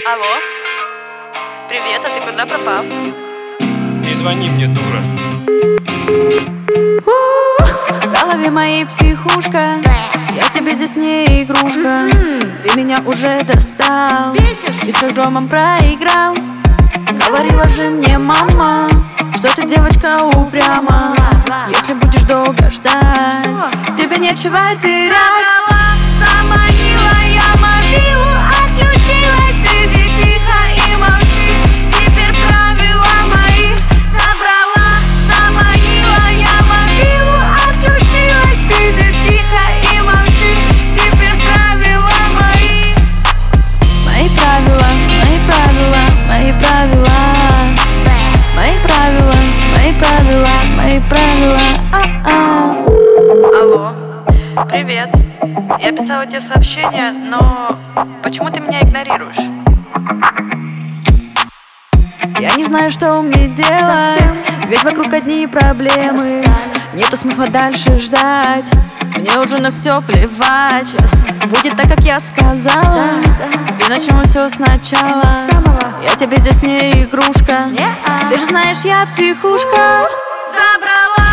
Алло, привет, а ты куда пропал? Не звони мне, дура. В голове моей психушка, я тебе здесь не игрушка. Ты меня уже достал и с разгромом проиграл. Говорила же мне мама, что ты девочка упряма. Если будешь долго ждать, тебе нечего терять. Заманила я мобилу, отключилась, сиди тихо и молчи. Теперь правила мои забрала. Заманила я мобилу, отключилась, сиди тихо и молчи. Теперь правила мои. Мои правила, мои правила, мои правила. Мои правила, мои правила, мои правила. Алло, привет. Я писала тебе сообщение, но почему ты меня игнорируешь? Я не знаю, что мне делать, ведь вокруг одни проблемы. Нету смысла дальше ждать, мне уже на все плевать. Будет так, как я сказала, и начнем все сначала. Я тебе здесь не игрушка, ты же знаешь, я психушка. Забрала